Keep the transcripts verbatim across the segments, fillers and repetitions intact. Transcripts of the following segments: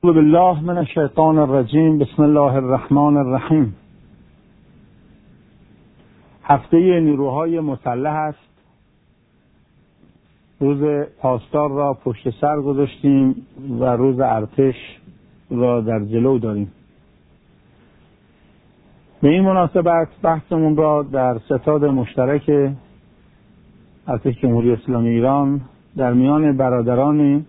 اعوذ بالله من الشیطان الرجیم. بسم الله الرحمن الرحیم. هفته نیروهای مسلح است. روز پاسدار را پشت سر گذاشتیم و روز ارتش را در جلو داریم. به این مناسبت بحثمون را در ستاد مشترک ارتش جمهوری اسلامی ایران در میان برادران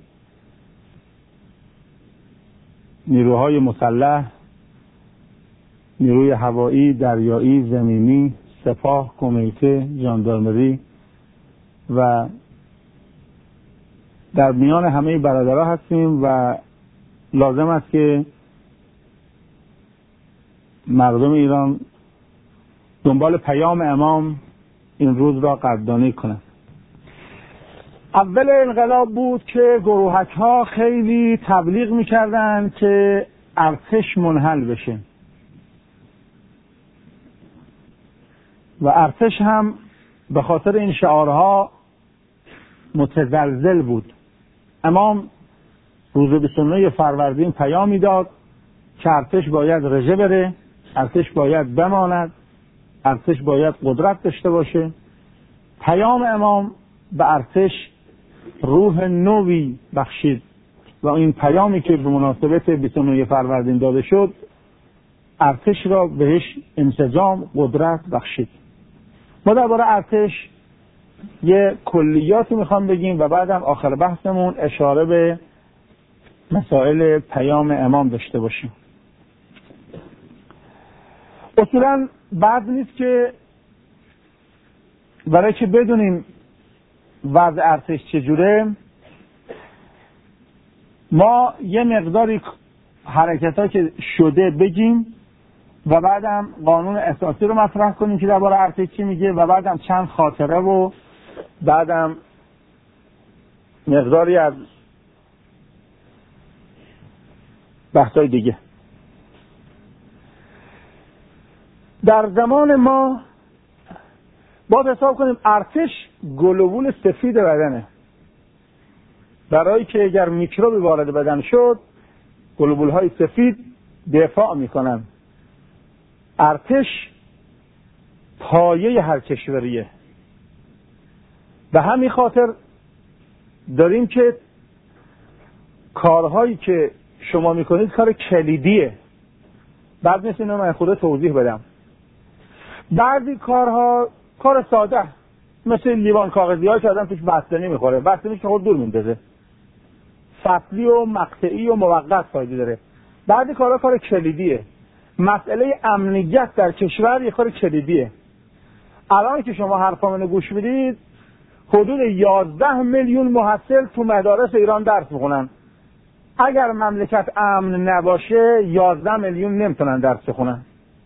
نیروهای مسلح، نیروی هوایی، دریایی، زمینی، سپاه، کمیته، ژاندارمری و در میان همه برادرها هستیم و لازم است که مردم ایران دنبال پیام امام این روز را قدردانی کنند. اول انقلاب بود که گروهک ها خیلی تبلیغ میکردن که ارتش منحل بشه و ارتش هم به خاطر این شعارها متزلزل بود. امام روز بیست و نه فروردین پیامی داد که ارتش باید رژه بره، ارتش باید بماند، ارتش باید قدرت داشته باشه. پیام امام به ارتش روح نوی بخشید و این پیامی که به مناسبت بیست و نه فروردین داده شد ارتش را بهش انسجام، قدرت بخشید. ما درباره ارتش یه کلیاتی میخوام بگیم و بعدم آخر بحثمون اشاره به مسائل پیام امام داشته باشیم. اصولا بعد نیست که برای که بدونیم وضع ارتش چجوره ما یه مقداری حرکت ها که شده بگیم و بعدم قانون اساسی رو مطرح کنیم که درباره ارتش چی میگه و بعدم چند خاطره و بعدم مقداری از بحثای دیگه. در زمان ما باید حساب کنیم ارتش گلوبول سفید بدنه، برای که اگر میکروبی وارد بدن شد گلوبول های سفید دفاع میکنن. ارتش پایه هر کشوریه. به همین خاطر داریم که کارهایی که شما میکنید کار کلیدیه. بعد نیست اینو من خود توضیح بدم. بعضی کارها کار ساده، مثل لیوان کاغذی های که آدم توش بستنی میخوره، بستنیش که خود دور میندازه، فصلی و مقطعی و موقت فایده داره. بعضی کارها کار کلیدیه. مسئله امنیت در کشور یه کار کلیدیه. الان که شما حرفامونو گوش میدید حدود یازده میلیون محصل تو مدارس ایران درس میخونن. اگر مملکت امن نباشه یازده میلیون نمیتونن درس بخونن.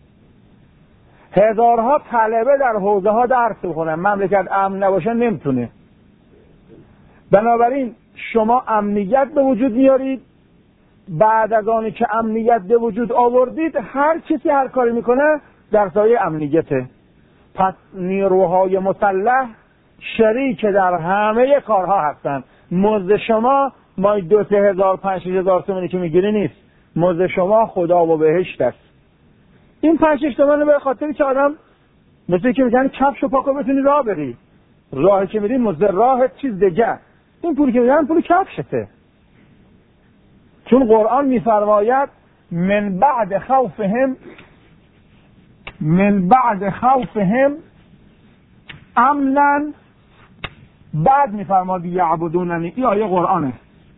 هزارها طلبه در حوزه ها درس بخونن، مملکت امن نباشه نمیتونه. بنابراین شما امنیت به وجود میارید، بعد از آنی که امنیت به وجود آوردید هر کسی هر کاری میکنه در سایه امنیته. پس نیروهای مسلح شریک در همه کارها هستن. مزد شما مای دو سه هزار پنج هزار تومانی که میگیری نیست، مزد شما خدا و بهشت است. این پنج شش تومنه به خاطری که آدم مثل که میگن کفش و پاکو بتونی راه بری، راهی که میری مزد راهت چیز دیگه. این پولی که میگن پول کفشته، چون قرآن میفرماید من بعد خوفهم من بعد خوفهم امنا، بعد میفرماد یعبدوننی. این آیه قرآنه،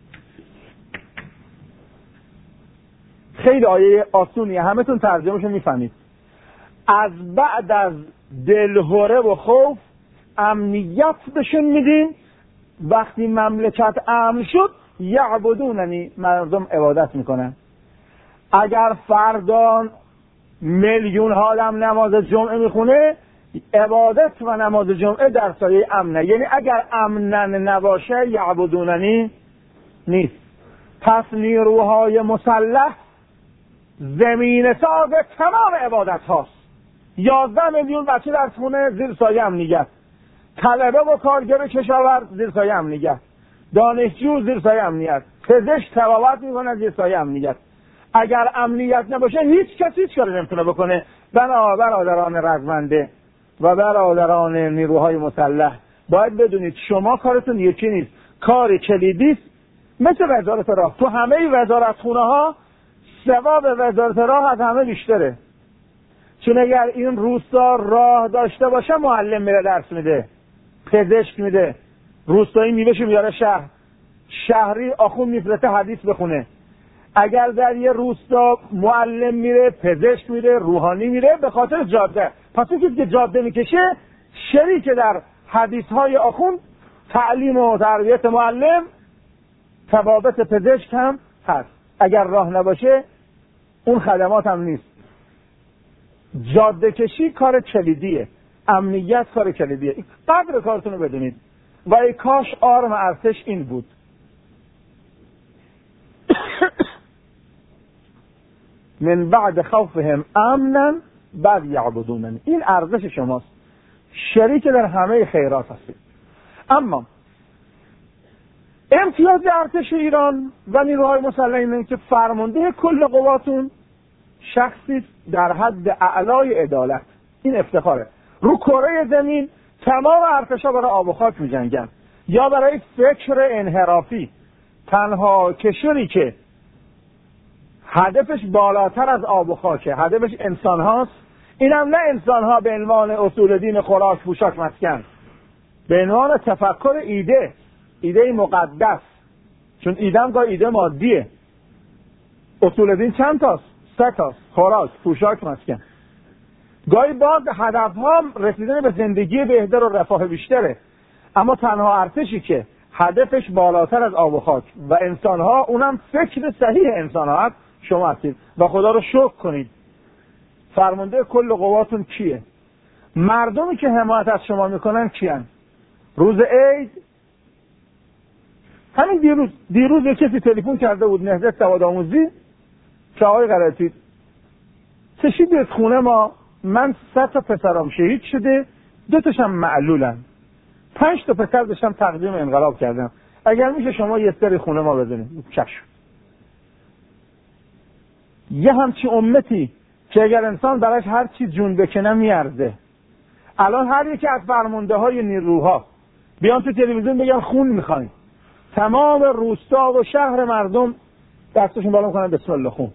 خیلی آیه آسونیه، همه تون ترجمهشو میفهمید. از بعد از دلهوره و خوف امنیت بشون میدین، وقتی مملکت امن شد یعبدوننی، مردم عبادت میکنن. اگر فردان میلیون ها آدم نماز جمعه میخونه عبادت و نماز جمعه در سایه امنه، یعنی اگر امنن نباشه یعبدوننی نیست. پس نیروهای مسلح زمین ساز تمام عبادت هاست. یازده میلیون بچه در خونه زیر سایه امنیت، طلبه و کارگر کشاورز زیر سایه امنیت، دانشجو زیر سایه امنیت، پزشک تبابت میکنه از یه سایه امنیت. اگر امنیت نباشه هیچ کسی هیچ کاری نمیتونه بکنه. بنا برادران رزمنده و برادران نیروهای مسلح باید بدونید شما کارتون یکی نیست، کار کلیدی است. مثل وزارت راه، تو همه وزارتخونه ها ثواب وزارت راه از همه بیشتره، چون اگر این روستا راه داشته باشه معلم میره درس میده، پزشک میده، روستایی میوهشو میاره شهر، شهری آخون میفرسته حدیث بخونه. اگر در یه روستا معلم میره، پزشک میره، روحانی میره، به خاطر جاده. پس کسی که جاده میکشه شریک در حدیث های آخون، تعلیم و تربیت معلم، ثوابت پزشک هم هست. اگر راه نباشه اون خدمات هم نیست. جاده کشی کار کلیدیه، امنیت کار کلیدیه. قدر کارتون رو بدونید. و ای کاش آرم ارتش این بود. من بعد خوفهم امنا بعد یعبدوننی. این ارزش شماست، شریک در همه خیرات هستید. اما امتیاز ارتش ایران و نیروهای مسلح اینه که فرمانده کل قواتون شخصی در حد اعلای عدالت. این افتخاره. رو کره زمین تمام ارتشا برای آب و خاک می‌جنگن یا برای فکر انحرافی. تنها کشوری که هدفش بالاتر از آب و خاکه، هدفش انسان هاست، اینم نه انسان ها به عنوان اصول دین، خوراک، پوشاک، مسکن، به عنوان تفکر ایده، ایده مقدس. چون ایده هم گاه ایده مادیه. اصول دین چند تاست؟ سه تاست: خوراک، پوشاک، مسکن. گاهی باز هدف ها رسیدن به زندگی بهتر و رفاه بیشتره، اما تنها ارتشی که هدفش بالاتر از آب و خاک و انسان ها، اونم فکر صحیح انسان ها هست، شما هستید. و خدا رو شکر کنید. فرمانده کل قواتون کیه؟ مردمی که حمایت از شما میکنن کیان؟ روز عید، همین دیروز دیروز یک کسی تلفن کرده بود نهضت سوادآموزی که آقای غلطی کشید خونه ما، من سه تا پسرام شهید شده، دو تاشم معلولن، پنج تا پسر داشتم تقدیم انقلاب کردم، اگر میشه شما یه سری خونه ما بزنید. چشم. یه همچی امتی که اگر انسان براش هر چی جون بکنه میارزه. الان هر یکی از فرمانده های نیروها بیان تو تلویزیون بگن خون میخوایم، تمام روستا و شهر مردم دستشون بالا میکنن بسم الله خون.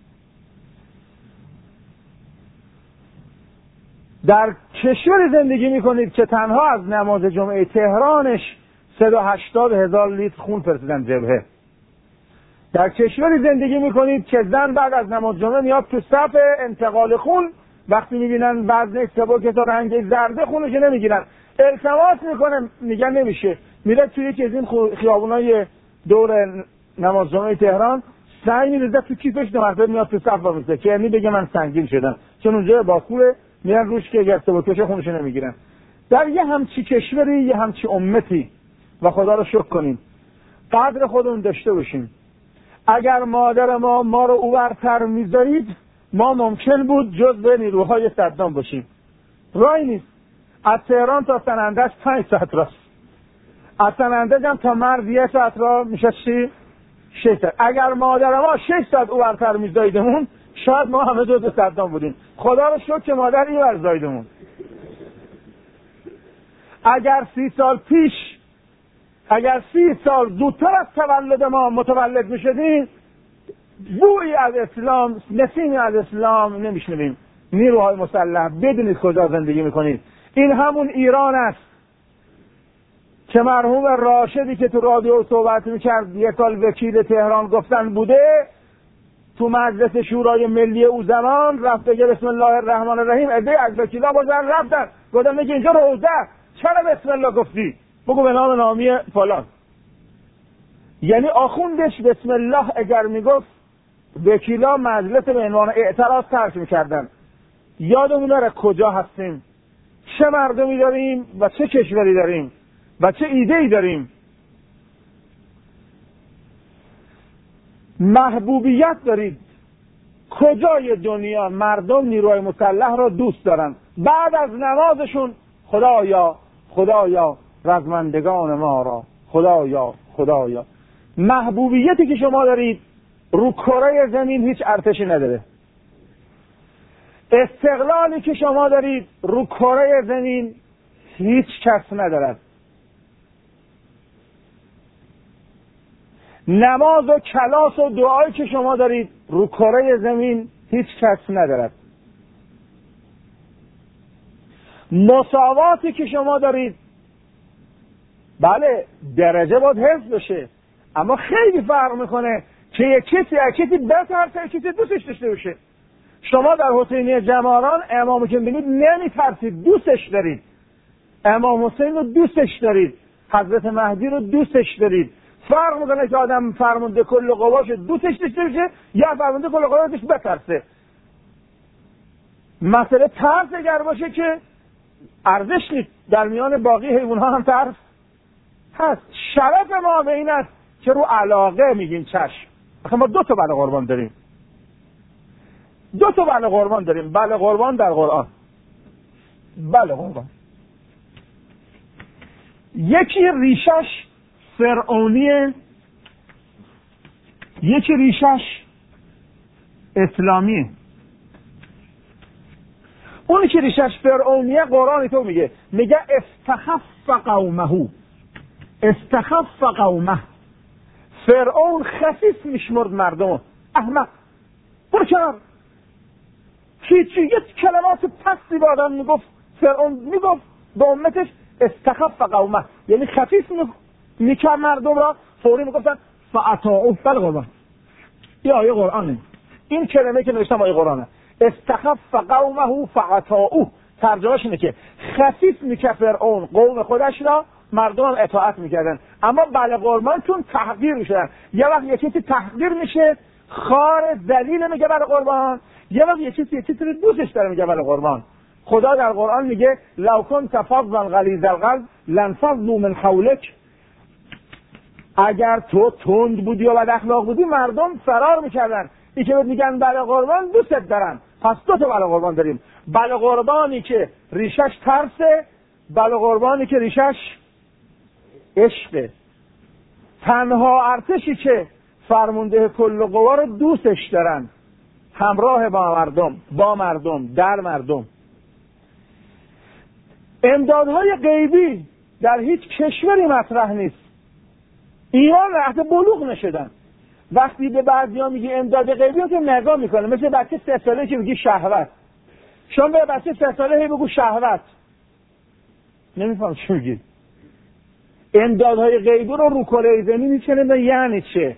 در کشوری زندگی میکنید که تنها از نماز جمعه تهرانش صد و هشتاد هزار لیتر خون فرستادن جبهه. در کشوری زندگی میکنید که زن بعد از نماز جمعه میاد تو صف انتقال خون، وقتی میبینن وزن سبک تا رنگ زرد خونش نمیگیرن، التماس میکنه، میگن نمیشه، میره توی یکی از این خیابونای دور نماز جمعه تهران سنگ میریزه تو کیفش، دو مرتبه میاد تو صف وایسه که یعنی بگه من سنگین شدم، چون اونجا باکوره، میرن روش که اگر سبکش خونش نمیگیرن. در یه همچی کشوری، یه همچی امتی، و خدا رو شکر کنیم، قدر خودمون داشته باشیم. اگر مادر ما ما رو اورتر میذارید، ما ممکن بود جزء نیروهای صدام باشیم. راهی نیست. از تهران تا سنندج پنج ساعت راست، از سنندج هم تا مرز یه ساعت راه میشه چی؟ شش ساعت. اگر مادر ما شش ساعت اورتر میذاریدمون، شاید ما همه جزء صدام بودیم. خدا رو شکر که مادر این ور زایدمون. اگر سی سال پیش، اگر سی سال زودتر از تولد ما متولد میشدیم، بویی از اسلام، نسیمی از اسلام نمیشنویم. نیروهای مسلح، بدونید کجا زندگی میکنید. این همون ایران است که مرحوم راشدی که تو رادیو صحبت میکرد یک سال وکیل تهران گفتن بوده، تو مجلس شورای ملی او زمان رفت بگه بسم الله الرحمن الرحیم، عده از وکیلا بازن رفتن گفتن میگه اینجا روزه، چرا بسم الله گفتی؟ بگو به نام نامی فلان. یعنی آخوندش بسم الله اگر میگفت، وکیلا مجلس به عنوان اعتراض ترک میکردن. یادمون نره کجا هستیم، چه مردمی داریم و چه کشوری داریم و چه ایده‌ای داریم. محبوبیت دارید. کجای دنیا مردم نیروهای مسلح را دوست دارن؟ بعد از نمازشون خدایا خدایا رزمندگان ما را، خدایا خدایا. محبوبیتی که شما دارید رو کره زمین هیچ ارتشی نداره. استقلالی که شما دارید رو کره زمین هیچ کس ندارد. نماز و کلاس و دعایی که شما دارید رو کره زمین هیچ کس ندارد. مساواتی که شما دارید، بله درجه باید حفظ بشه، اما خیلی فرق میکنه که یک کسی یک کسی بترسه، یک کسی دوستش داشته باشه. شما در حسینیه جماران امامو که ببینید نمیترسید، دوستش دارید. امام حسین رو دوستش دارید، حضرت مهدی رو دوستش دارید. فرق میکنه که آدم فرمانده کل قواش دوستش داشته باشه یا فرمانده کل قواش بترسه. مسئله ترس اگر باشه که ارزش نیست، در میان باقی حیوان‌ها هم ترس هست. شرف ما به این است که رو علاقه میگیم چشم. آخه ما دو تا بله قربان داریم، دو تا بله قربان داریم. بله قربان در قرآن، بله قربان. یکی ریشش فرعونیه، یکی ریشش اسلامیه. اونی که ریشش فرعونیه قرآن تو میگه میگه استخف قومه، استخف قومه. فرعون خفیف میشمرد مردم، احمق، برو کنار. هیچی، یک کلمات پستی با آدم میگفت فرعون، میگفت به امتش استخف قومه، یعنی خفیف میکرد مردم را. فوری میگفتن فاطاعوه. بله قربان، این آیه قرآنه، این کلمه که نوشتم آیه قرآنه. استخف قومه فاطاعوه، ترجمهش اینه که خفیف میکرد فرعون قوم خودش را، مردم هم اطاعت میکردن. اما بله قربان چون تحقیر میشدن. یه وقت یکی که تحقیر میشه خار ذلیل میگه بله قربان، یه وقت یکی که یکی رو دوستش داره میگه بله قربان. خدا در قرآن میگه لو کنت فظا غلیظ القلب لانفضوا من حولک. اگر تو تند بودی و بد اخلاق بودی مردم فرار میکردن. این که میگن بله قربان دوستت دارن. پس دو تا بله قربان داریم، بله قربانی که ریشش ترسه، بله قربانی که ریشش عشقه. تنها ارتشی که فرمانده کل قوا رو دوستش دارن، همراه با مردم، با مردم، در مردم. امدادهای غیبی در هیچ کشوری مطرح نیست. ایران رهت بلوغ نشدن. وقتی به بعضیا میگی امداد غیبی رو که نگاه میکنه، مثل بچه سه ساله که میگی شهوت. شما به بچه سه ساله هی بگو شهوت، نمیفهم چی میگی. امدادهای غیبی رو رو کره زمین میکنه، یعنی چه؟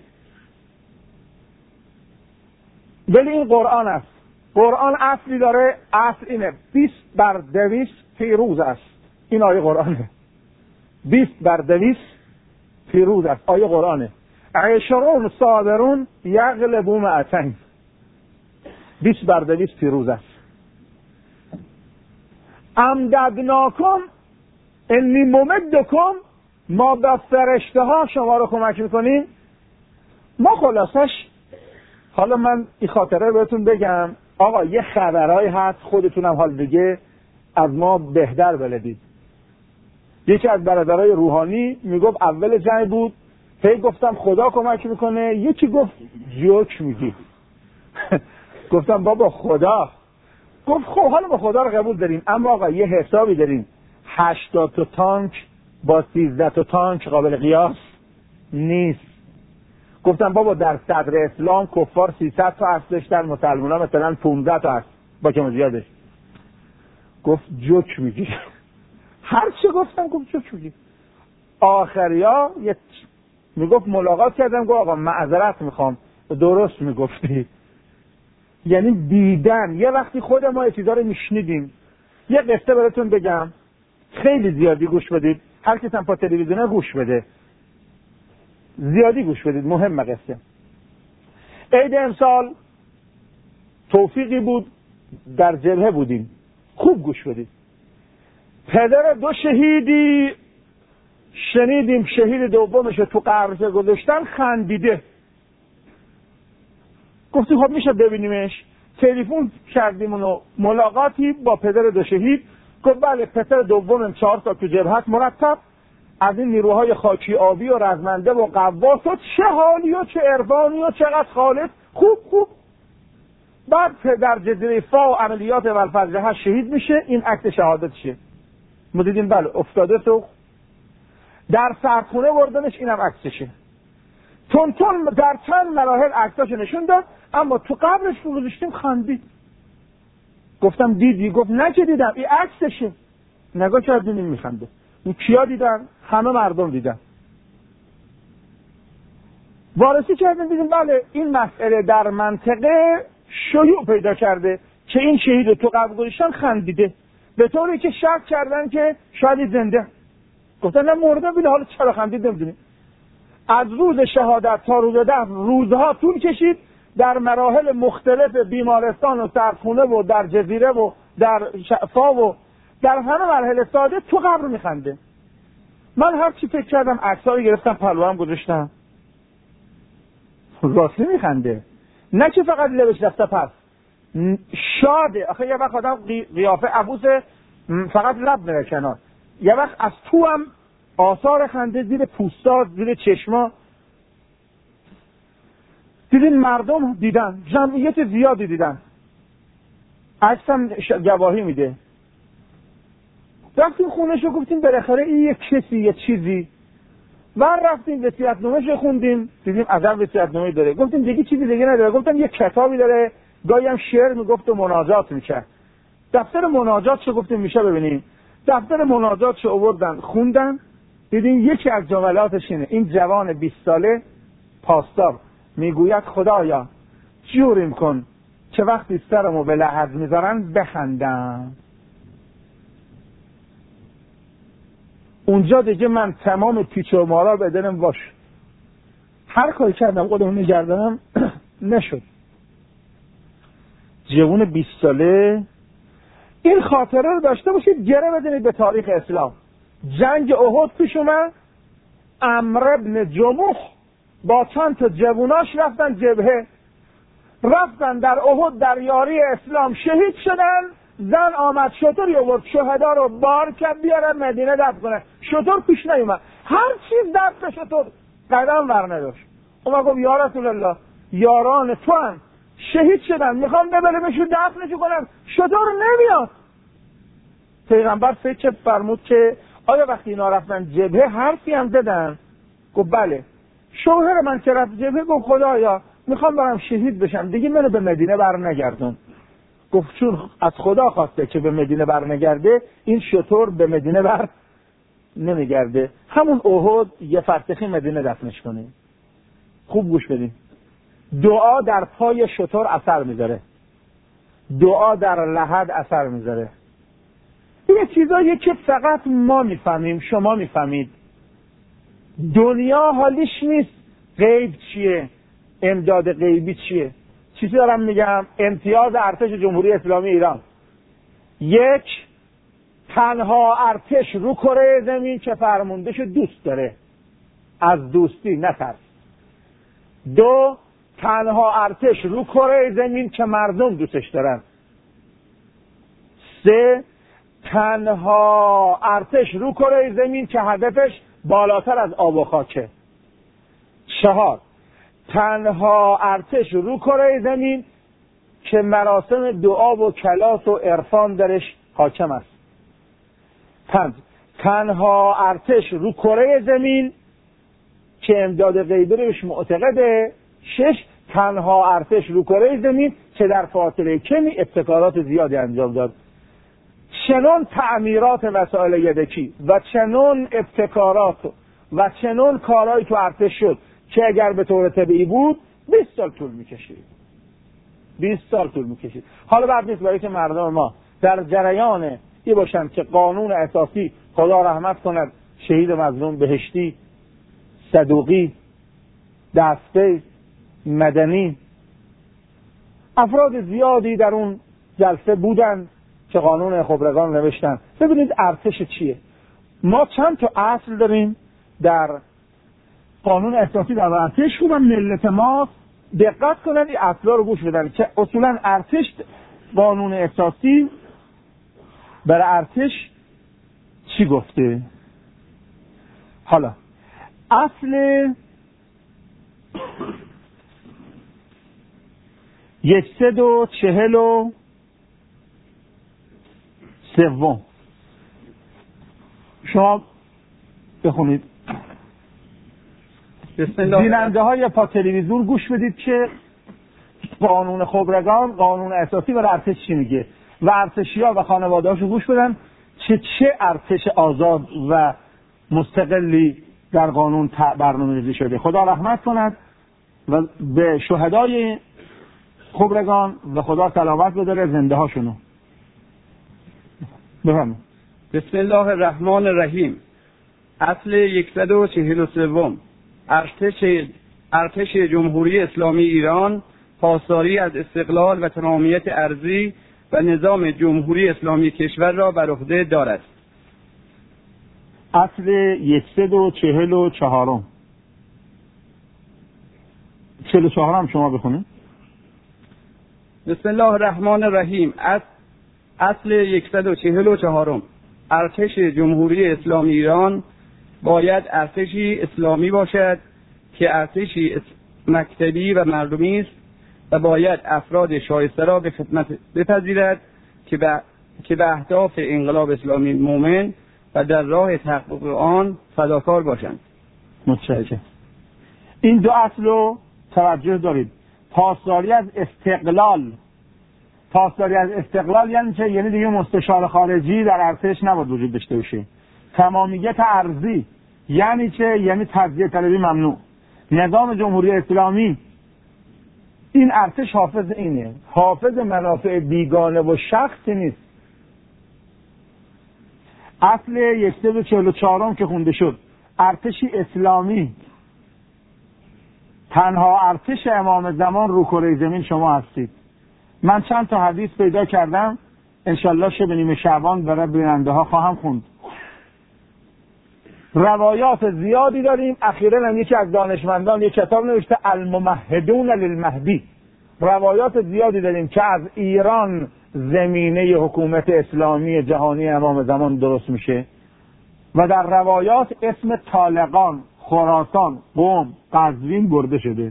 ولی این قرآن است. قرآن اصلی داره، اصل اینه بیست بر دویست پیروز است. این آیه قرآنه. بیست بر دویست پیروز است، آیه قرآنه. عشرون صابرون یغلبون مئتین. بیست بر دویست پیروز است. امددناکم انی ممدکم، ما به فرشته ها شما رو کمک میکنیم. ما خلاصش، حالا من این خاطره بهتون بگم، آقا یه خبرهایی هست خودتونم حال دیگه از ما بهتر بلدید. یکی از برادرای روحانی میگفت اول جنگ بود، هی گفتم خدا کمک میکنه، یکی گفت جوک میگی. گفتم بابا خدا. گفت خب حالا با خدا رو قبول داریم، اما آقا یه حسابی داریم، هشتاد تا تانک با سیزده تا تانک قابل قیاس نیست. گفتم بابا در صدر اسلام کفار سیصد تا هست داشتن، مسلمان ها مثلا پانزده تا هست با کم زیادش. گفت جوک میگی. هر چه گفتم گفت جوک میگی. آخریا یه میگفت ملاقات کردم، گفت آقا معذرت میخوام، درست میگفتی. یعنی دیدن یه وقتی خود ما یه چیزا رو میشنیدیم. یه قصه براتون بگم، خیلی زیادی گوش بدید، هر کس هم پا تلویزیونه گوش بده، زیادی گوش بدید، مهمه قصه. عید امسال توفیقی بود، در جبهه بودیم، خوب گوش بدید. پدر دو شهیدی شنیدیم شهید دومش تو قبرش گذاشتن، خندیده. گفتیم خب میشه ببینیمش. تلفن کردیم اونو، ملاقاتی با پدر دو شهید. گفت بله پدر دومم چهار تا تو جبهه مرتب، از این نیروهای خاکی آبی و رزمنده و قواس و چه حالی و چه عرفانی و چقدر خالص خوب خوب. بعد در جزیره فا و عملیات والفجرها شهید میشه. این عکس شهادتشه. ما دیدیم بله افتاده تو در سردخونه بردنش. اینم عکسشه. تون تون در چند مراحل عکساشو نشون داد، اما تو قبرش رو گذاشتیم خندید. گفتم دیدی؟ گفت نه که دیدم، این عکسشه. نگاه کردیم این میخنده. این کیا دیدن؟ همه مردم دیدن. وارسی کردیم دیدیم بله این مسئله در منطقه شیوع پیدا کرده که این شهید تو قبر گذاشتن خندیده، به طوری که شک کردن که شاید زنده. گفتن نه مرده، ولی حالا چرا خندید نمیدونیم. از روز شهادت تا روز دفن روزها طول کشید. در مراحل مختلف بیمارستان و سردخونه و در جزیره و در فا و در همه مراحل ساده تو قبر میخنده. من هر چی فکر کردم عکس‌ها گرفتم پلوام گذاشتم. راستی میخنده، نه که فقط لبش رفته پس شاده. آخه یه وقت آدم قیافه عبوس فقط لب میره کنار، یه وقت از تو هم آثار خنده زیر پوستات زیر چشما. دیدین مردم دیدن، جمعیت زیادی دیدن، عکسم گواهی میده. رفتیم خونهشو گفتیم بالاخره این یه کسی یه چیزی. و رفتیم وصیت‌نامه‌شو خوندیم، دیدیم عجب وصیت‌نامه‌ای داره. گفتیم دیگه چیزی دیگه نداره. گفتم یه کتابی داره، گاهی هم شعر میگفت و مناجات میکرد. دفتر مناجاتشو گفتیم میشه ببینیم. دفتر مناجاتشو آوردن خوندن، دیدیم یکی از جملاتش اینه. این جوان بیست ساله پاسدار میگوید خدایا جوریم کن که وقتی سرمو به لحظ میذارن بخندم. اونجا دیگه من تمام پیچ و مارا به دلم واش. هر کاری کردم خودمو نگردنم نشد. جوان بیست ساله این خاطره رو داشته باشید، گره بدونید به تاریخ اسلام. جنگ احد پیش اومد، عمرو ابن جموح با چند تا جووناش رفتن جبهه، رفتن در احد در یاری اسلام شهید شدن. زن آمد شطوری آورد شهدا رو بار کرد بیارن مدینه دفن کنه. شطور پیش نیومد، هر چیز دفن شطور قدم ور نداشت. اومد گفت یا رسول الله یاران تو هم شهید شدن، میخوام ببرمشون دفنشون کنم، شطور نمیاد. پیغمبر فکر فرمود که آیا وقتی اینا رفتن جبهه حرفی هم زدن؟ گفت بله. شوهر من که رفت جبهه گفت خدایا میخوام برم شهید بشم، دیگه منو به مدینه بر نگردون. گفت چون از خدا خواسته که به مدینه بر نگرده، این شطور به مدینه بر نمیگرده. همون احد یه فرسخی مدینه دفنش کنیم. خوب گوش بدین. دعا در پای شطور اثر میذاره، دعا در لحد اثر میذاره. این چیزاییه که فقط ما میفهمیم، شما میفهمید. دنیا حالیش نیست غیب چیه، امداد غیبی چیه. چیزی دارم میگم، امتیاز ارتش جمهوری اسلامی ایران: یک، تنها ارتش رو کره زمین که فرماندهشو دوست داره، از دوستی نترس. دو، تنها ارتش رو کره زمین که مردم دوستش دارن. سه، تنها ارتش رو کره زمین که هدفش بالاتر از آب و خاکه. چهار، تنها ارتش رو کره زمین که مراسم دعا و کلاس و عرفان درش حاکم است. پنج، تنها ارتش رو کره زمین که امداد غیبی روش معتقده. شش، تنها ارتش رو کره زمین که در فاصله کمی ابتکارات زیادی انجام داد. چنون تعمیرات وسایل یدکی و چنون ابتکارات و چنون کارهایی تو ارتش شد که اگر به طور طبیعی بود بیست سال طول میکشید. بیست سال طول میکشید. حالا بعد نیست برای که مردم ما در جریان ای باشند که قانون اساسی، خدا رحمت کند شهید مظلوم بهشتی، صدوقی، دسته، مدنی، افراد زیادی در اون جلسه بودند که قانون خبرگان نوشتن. ببینید ارتش چیه. ما چند تا اصل داریم در قانون اساسی در ارتش. خوبم ملت ما دقت کنن این اصلا رو گوش بدن که اصولا ارتش، قانون اساسی برای ارتش چی گفته. حالا اصل یکصد و چهل و سوم شما بخونید. بیننده های پا تلویزیون گوش بدید که قانون خبرگان، قانون اساسی و ارتش چی میگه و ارتشی ها و خانواده هاشو گوش بدن چه چه ارتش آزاد و مستقلی در قانون برنامه‌ریزی شده. خدا رحمت کند و به شهدای خبرگان و خدا سلامت بداره زنده هاشونو. بفرمایید. بسم الله الرحمن الرحیم. اصل صد و چهل و سه ارتش ارتش جمهوری اسلامی ایران پاسداری از استقلال و تمامیت ارضی و نظام جمهوری اسلامی کشور را بر عهده دارد. اصل صد و چهل و چهار چهل و چهار هم شما بخونید. بسم الله الرحمن الرحیم. اصل صد و چهل و چهار ارتش جمهوری اسلامی ایران باید ارتشی اسلامی باشد که ارتشی مکتبی و مردمی است و باید افراد شایسته را به خدمت بپذیرد که به که به اهداف انقلاب اسلامی مومن و در راه تحقق آن فداکار باشند. متشکرم. این دو اصل رو توجه دارید. پاسداری از استقلال، پاسداری از استقلال یعنی چه؟ یعنی دیگه مستشار خارجی در ارتش نباید وجود داشته باشه. تمامیت ارضی یعنی چه؟ یعنی تجزیه طلبی ممنوع. نظام جمهوری اسلامی، این ارتش حافظ اینه، حافظ منافع بیگانه و شخصی نیست. اصل صد و چهل و چهار که خونده شد، ارتشی اسلامی، تنها ارتش امام زمان رو کره زمین شما هستید. من چند تا حدیث پیدا کردم، انشالله شب نیمه شعبان برای بیننده ها خواهم خوند. روایات زیادی داریم. اخیراً هم یکی از دانشمندان یک کتاب نوشته الممهدون للمهدی. روایات زیادی داریم که از ایران زمینه حکومت اسلامی جهانی امام زمان درست میشه و در روایات اسم طالقان، خراسان، قم، قزوین برده شده.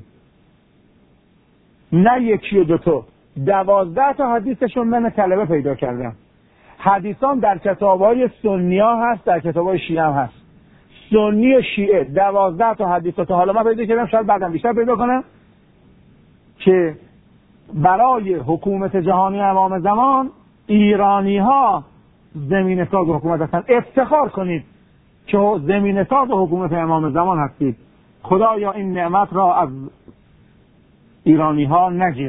نه یکی و دوتا، دوازده تا حدیثشون من طلبه پیدا کردم. حدیثان در کتاب‌های سنی ها هست، در کتاب‌های شیعه هم هست. سنی و شیعه دوازده تا حدیث تا حالا من پیدا کردم، شاید بعدم بیشتر پیدا کنم، که برای حکومت جهانی امام زمان ایرانی ها زمین ساز حکومت هستند. افتخار کنید که زمین ساز حکومت امام زمان هستید. خدایا این نعمت را از ایرانی ها نگیر.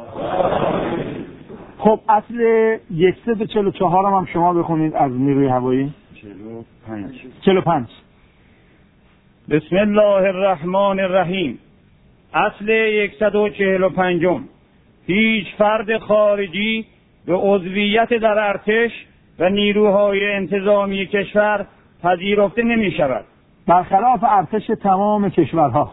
خب اصل صد و چهل و چهار هم شما بخونید از نیروی هوایی. چهل و پنج. بسم الله الرحمن الرحیم. اصل صد و چهل و پنج هیچ فرد خارجی به عضویت در ارتش و نیروهای انتظامی کشور پذیرفته نمی شود، برخلاف ارتش تمام کشورها.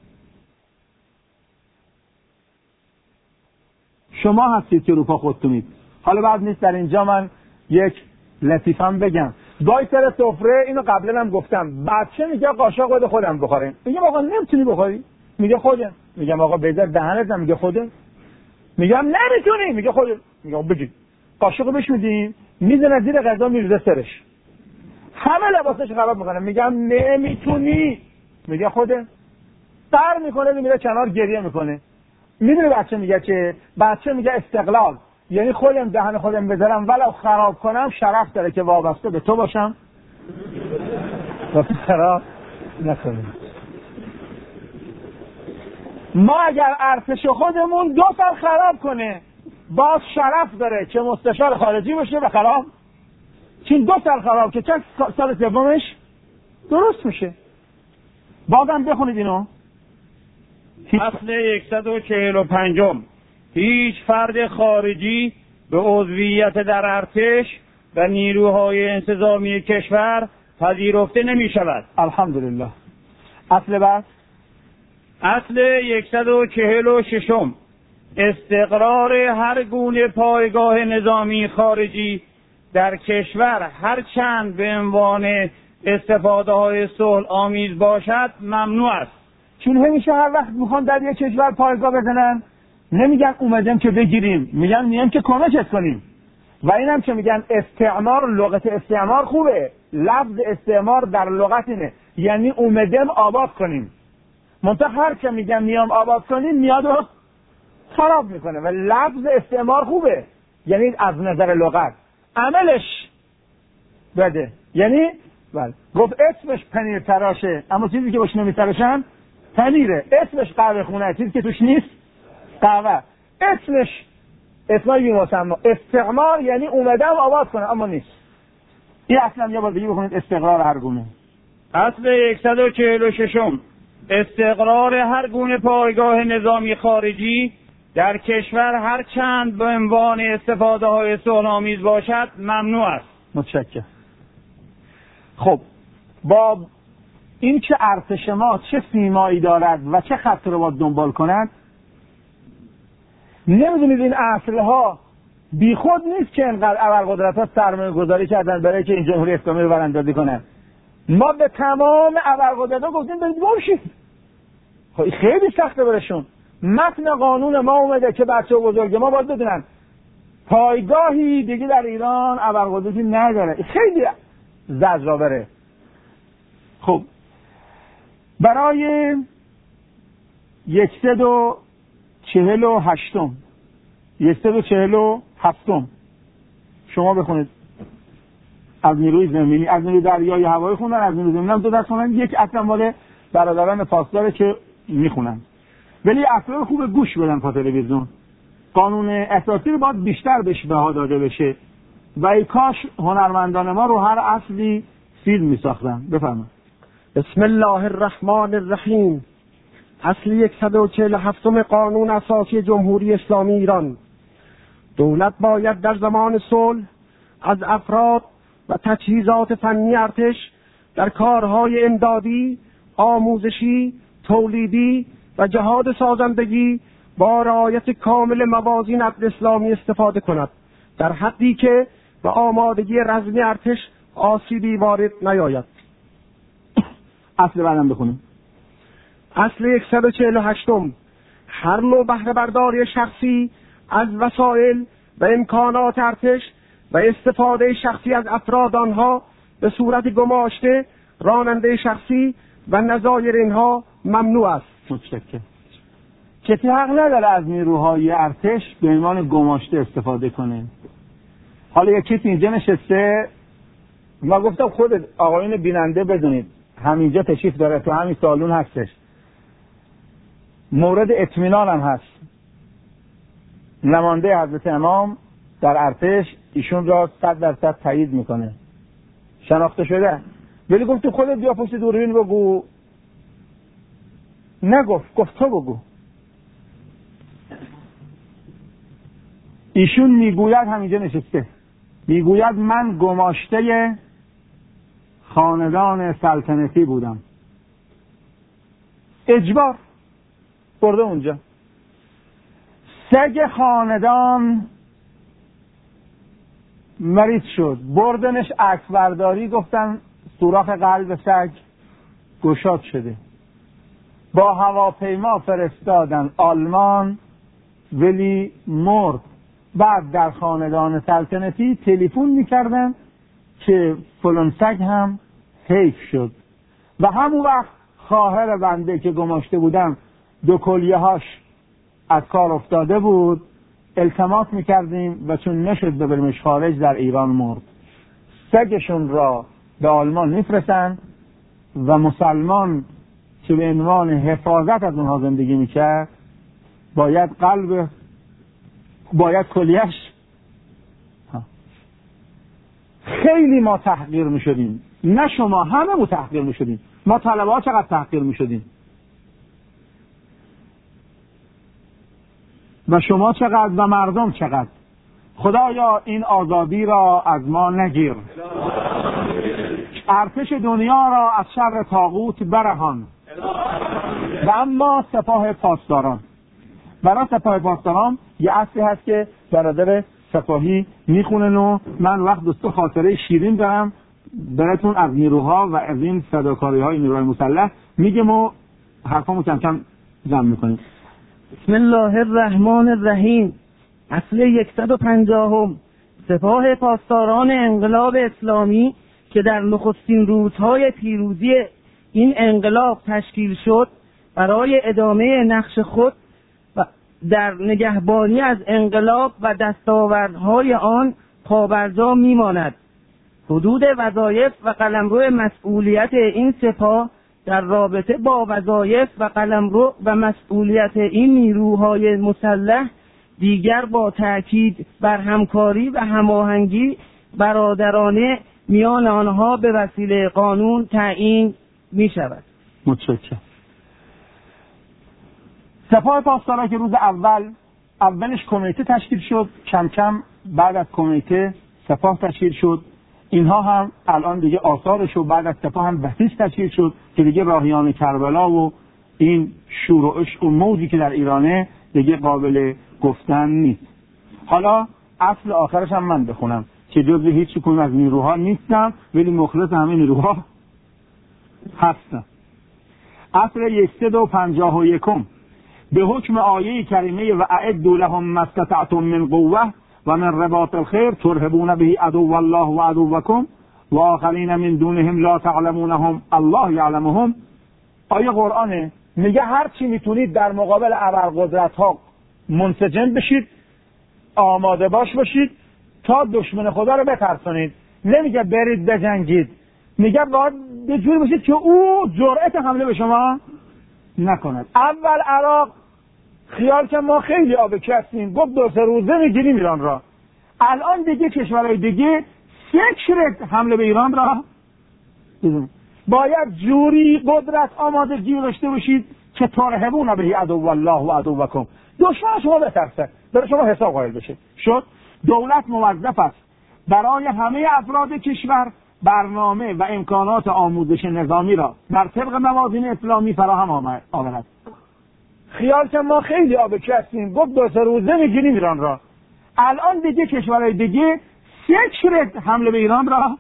شما هستید که روپا خودتونید. حالا بعد نیست در اینجا من یک لطیفم بگم. گاهی سر سفره، اینو قبلا هم گفتم، بچه میگه قاشق بده خودم بخوریم. میگم آقا نمیتونی بخوری؟ میگه خودم. میگم آقا بذار دهنت. میگه خودم. میگم نمیتونی. میگه خودم. میگم بگی. قاشقو بهش میدیم، میزنه زیر غذا میریزه سرش. همه لباسش خراب میکنه. میگم نمیتونی. میگه خودم. سر میکنه میره کنار گریه میکنه. میدونی بچه میگه که بچه میگه استقلال یعنی خودم دهن خودم بذارم ولو خراب کنم شرف داره که وابسته به تو باشم و خراب نکنیم. ما اگر ارتش خودمون دو سال خراب کنه باز شرف داره که مستشار خارجی باشه و خراب، چون دو سال خراب که چند سال سومش درست میشه. بازم بخونید اینو. اصل صد و چهل و پنج هیچ فرد خارجی به عضویت در ارتش و نیروهای انتظامی کشور پذیرفته نمی شود. الحمدلله. اصل بعد اصل صد و چهل و شش استقرار هر گونه پایگاه نظامی خارجی در کشور هر چند به عنوان استفاده های صلح آمیز باشد ممنوع است. چون همیشه هر وقت میخوان در یک کشور پایگاه بزنن نمیگن اومدیم که بگیریم، میگن میام که کمکت کنیم. و اینم که میگن استعمار، لغت استعمار خوبه، لفظ استعمار در لغت اینه یعنی اومدیم آباد کنیم. منتها هر که میگن میام آباد کنیم میاد و خراب میکنه. و لفظ استعمار خوبه یعنی از نظر لغت، عملش بده. یعنی بله گفت اسمش پنیر تراشه اما چیزی که باش نمیتراشن پنیره. اسمش قهوه خونه، چیزی که توش نیست قهوه. اسمش اسمای بی‌مسمى. استعمار یعنی اومدم آباد کنه اما نیست. این اصلا یه بار دیگه بخونید استقرار هر گونه. اصل صد و چهل و شش استقرار هر گونه پایگاه نظامی خارجی در کشور هر چند به عنوان استفاده های صلح‌آمیز باشد ممنوع است. متشکرم. خب با این که ارتش ما چه سیمایی دارد و چه خط رو باید دنبال کند، نمیدونید این اصلها بی خود نیست که اینقدر ابرقدرت‌ها سرمایه گذاری کردن برای که این جمهوری اسلامی رو براندازی کنن. ما به تمام ابرقدرت‌ها گفتیم برید گمشید. خب خیلی سخته برشون. متن قانون ما اومده که بچه بزرگ ما باید بدونن پایگاهی دیگه در ایران ابرقدرتی نداره. خیلی زجرآوره. خب برای یکصد و چهل و هشتم یکصد و چهل و هفتم شما بخونید از نیروی زمینی، از نیروی دریایی هوایی خوندن، از نیروی زمینی هم دو دست خوندن. یک اصلا مال برادران پاسداره که میخونن، ولی اصلا خوب گوش بدن تا تلویزیون. قانون اساسی رو باید بیشتر بهش بها داده بشه و ای کاش هنرمندان ما رو هر اصلی فیلم میساختن. بفرمایید. بسم الله الرحمن الرحیم. اصل صد و چهل و هفتم قانون اساسی جمهوری اسلامی ایران: دولت باید در زمان صلح از افراد و تجهیزات فنی ارتش در کارهای امدادی، آموزشی، تولیدی و جهاد سازندگی با رعایت کامل موازین عدل اسلامی استفاده کند، در حدی که به آمادگی رزمی ارتش آسیبی وارد نیاید. اصل بعدم بخونیم. اصل صد و چهل و هشتم هر نوع بهره برداری شخصی از وسایل و امکانات ارتش و استفاده شخصی از افراد آنها به صورت گماشته، راننده شخصی و نظایر اینها ممنوع است. متشکرم. کسی حق نداره از نیروهای ارتش به عنوان گماشته استفاده کنه. حالا یک کسی اینجا نشسته، ما گفتم خود آقایون بیننده بدونید همینجا تشریف داره، تو همین سالون هستش، مورد اطمینان هم هست، نماینده حضرت امام در ارتش ایشون را صد درصد تایید میکنه، شناخته شده. ولی گفت تو خودت بیا پشت دوربین بگو. نگفت، گفت تو بگو. ایشون میگوید همینجا نشسته، میگوید من گماشته خاندان سلطنتی بودم، اجبار برده اونجا. سگ خاندان مریض شد، بردنش عکس برداری، گفتن سوراخ قلب سگ گشاد شده، با هواپیما فرستادن آلمان ولی مرد. بعد در خاندان سلطنتی تلفن میکردن که فلان سگ هم حیف شد و همون وقت خواهر بنده که گماشته بودم دو کلیه هاش از کار افتاده بود، التماس میکردیم و چون نشد ببریمش خارج در ایران مرد. سگشون را به آلمان میفرستن و مسلمان که به عنوان حفاظت از اونها زندگی میکرد باید قلب باید کلیهش. خیلی ما تحقیر میشدیم، نه شما، همه ما تحقیر میشدیم. ما طلبه ها چقدر تحقیر میشدیم و شما چقدر و مردم چقدر. خدایا این آزادی را از ما نگیر، ارتش دنیا را از شر طاغوت برهان و اما سپاه پاسداران. برای سپاه پاسداران یه اصلی هست که برادر سپاهی میخونن و من وقت دوستو خاطره شیرین دارم براتون از نیروها و از این فداکاری های نیروهای مسلح میگم و حرفامو کم کم جمع میکنیم. بسم الله الرحمن الرحیم. اصل صد و پنجاه سپاه پاسداران انقلاب اسلامی که در نخستین روزهای پیروزی این انقلاب تشکیل شد برای ادامه نقش خود و در نگهبانی از انقلاب و دستاوردهای آن پابرجا میماند. حدود وظایف و قلمرو مسئولیت این سپاه در رابطه با وظایف و قلمرو و مسئولیت این نیروهای مسلح دیگر با تأکید بر همکاری و هماهنگی برادرانه میان آنها به وسیله قانون تعیین می شود. متشکرم. سپاه پاسداران که روز اول اولش کمیته تشکیل شد، کم کم بعد از کمیته سپاه تشکیل شد. اینها هم الان دیگه آثارش و بعد از سپاه هم بسیج تشکیل شد که دیگه راهیان کربلا و این شور و عشق و موجی که در ایرانه دیگه قابل گفتن نیست. حالا اصل آخرش هم من بخونم که جزء هیچ کدوم از نیروها نیستم ولی مخلص همه نیروها هستم. اصل صد و پنجاه و یکم به حکم آیه کریمه و اعدوا لهم ما استطعتم من قوه و من رباط الخیر ترهبون به عدو الله و عدوکم و آخرین من دونهم لا تعلمونهم الله یعلمهم. آیه قرآنه میگه هر چی میتونید در مقابل ابرقدرت ها منسجم بشید، آماده باش باشید تا دشمن خدا رو بترسونید. نمیگه برید بجنگید، میگه باید به جوری باشید که او جرأت حمله به شما نکند. اول عراق خیال که ما خیلی آبکی هستیم، گفت دو سه روزه میگیریم ایران را. الان دیگه کشورهای دیگه فکر حمله به ایران را باید جوری قدرت آمادگی داشته باشید که ترهبون به عدو الله و عدوکم، دشمن شما بترسه، برای شما حساب قائل بشه. شد دولت موظف است برای همه افراد کشور برنامه و امکانات آموزش نظامی را بر طبق موازین اسلامی فراهم آورد. خیال که ما خیلی آبکی هستیم، گفت دو سه روزه میگیریم ایران را. الان دیگه کشورهای دیگه فکر حمله به ایران را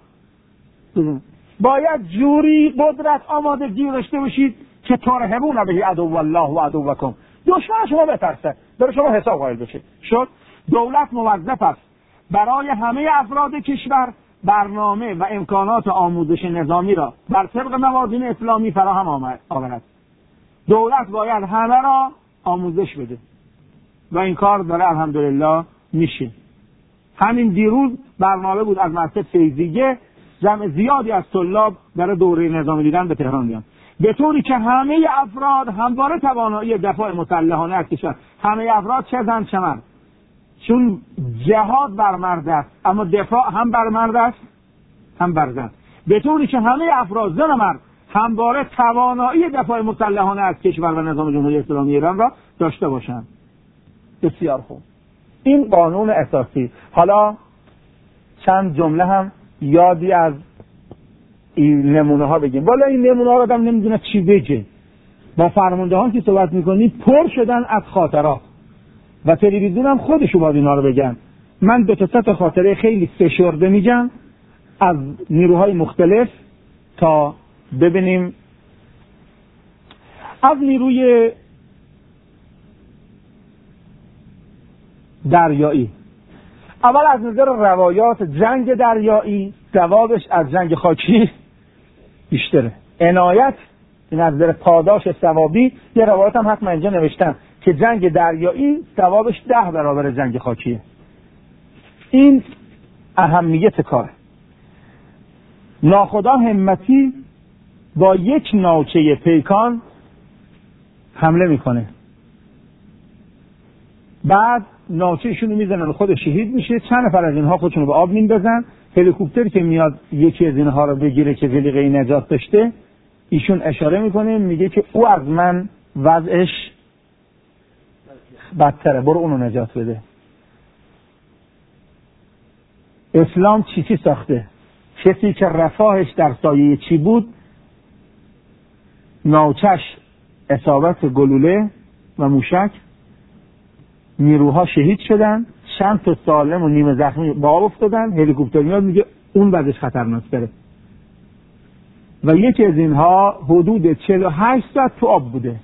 باید جوری قدرت آمادگی داشته باشید که ترهبون به عدو الله و عدوکم، دشمن شما بترسه، برای شما حساب قائل بشه. شد دولت موظف است برای همه افراد کشور برنامه و امکانات آموزش نظامی را بر طبق موازین اسلامی فراهم آورد. دولت باید همه را آموزش بده و این کار داره الحمدلله میشه. همین دیروز برنامه بود از مسجد فیضیه، جمع زیادی از طلاب برای دوره نظامی دیدن به تهران میان، به طوری که همه افراد همواره توانایی دفاع مسلحانه از کشور، همه افراد چه زن چه مرد، چون جهاد بر مرد است اما دفاع هم بر مرد است هم بر زن، به طوری که همه افراد زن و مرد همواره توانایی دفاع مسلحانه از کشور و نظام جمهوری اسلامی ایران را داشته باشند. بسیار خوب، این قانون اساسی. حالا چند جمله هم یادی از این نمونه ها بگیم. والا این نمونه ها آدم نمیدونه چی بگه. با فرمانده ها که صحبت میکنی پر شدن از خاطرات و تلویزیون هم خودشو باید اینا رو بگن. من دو تا سه تا خاطره خیلی فشرده میگم از نیروهای مختلف تا ببینیم. از نیروی دریایی، اول از نظر روایات جنگ دریایی ثوابش از جنگ خاکی بیشتره. عنایت این از نظر پاداش ثوابی، یه روایت هم حتما اینجا نوشتم که جنگ دریایی ثوابش ده برابر جنگ خاکیه. این اهمیت کاره. ناخدا همتی با یک ناوچه پیکان حمله میکنه، بعد ناوچهشون رو میزنن و خود شهید میشه. چند نفر از اینها خودشون رو به آب میندازن. هلیکوپتر که میاد یکی از اینها رو بگیره که جلیقه نجات داشته، ایشون اشاره میکنه میگه که او از من وضعش بدتره، برو اونو نجات بده. اسلام چی چی ساخته؟ کسی که رفاهش در سایه چی بود، ناوچش اصابت گلوله و موشک، نیروها شهید شدن، چند تا سالم و نیمه زخمی با آب افتادن. هلیکوپتر میاد میگه اون وضعش خطرناک داره. و یکی از اینها حدود چهل و هشت ساعت تو آب بوده.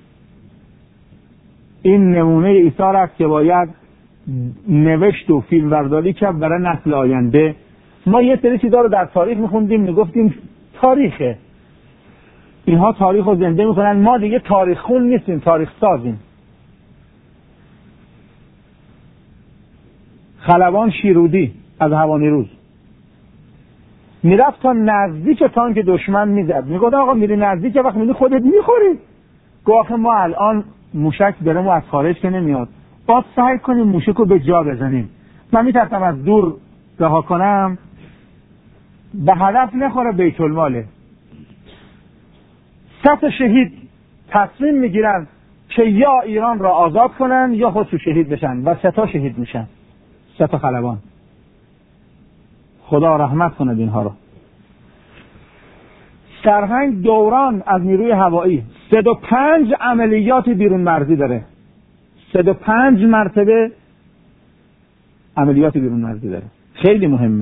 این نمونه ایثار است که باید نوشت و فیلم برداری کرد برای نسل آینده. ما یه سری چیزا رو در تاریخ میخوندیم، میگفتیم تاریخه، اینها تاریخ رو زنده میکنن، ما دیگه تاریخ خون نیستیم، تاریخ سازیم. خلبان شیرودی از هوانیروز میرفت تا نزدیک تانک دشمن میزد، میگفت آقا میری نزدیک وقت میری خودت میخوری. گاه ما الان موشک داره ما از خارج که نمیاد، باید سعی کنیم موشک رو به جا بزنیم. من میترسم از دور رها کنم به هدف نخوره بیت الماله. صد شهید تصمیم میگیرن که یا ایران را آزاد کنن یا خودشو شهید بشن و سه تا شهید میشن، سه تا خلبان. خدا رحمت کنه اینها رو. سرهنگ دوران از نیروی هوایی صد و پنج عملیات بیرون مرزی داره، صد و پنج مرتبه عملیات بیرون مرزی داره، خیلی مهمه.